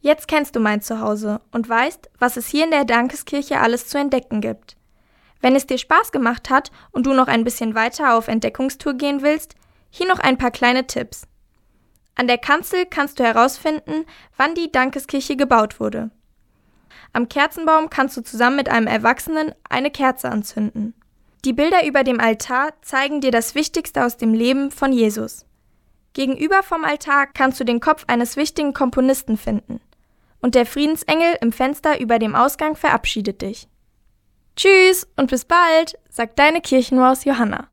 Jetzt kennst du mein Zuhause und weißt, was es hier in der Dankeskirche alles zu entdecken gibt. Wenn es dir Spaß gemacht hat und du noch ein bisschen weiter auf Entdeckungstour gehen willst, hier noch ein paar kleine Tipps. An der Kanzel kannst du herausfinden, wann die Dankeskirche gebaut wurde. Am Kerzenbaum kannst du zusammen mit einem Erwachsenen eine Kerze anzünden. Die Bilder über dem Altar zeigen dir das Wichtigste aus dem Leben von Jesus. Gegenüber vom Altar kannst du den Kopf eines wichtigen Komponisten finden. Und der Friedensengel im Fenster über dem Ausgang verabschiedet dich. Tschüss und bis bald, sagt deine Kirchenmaus Johanna.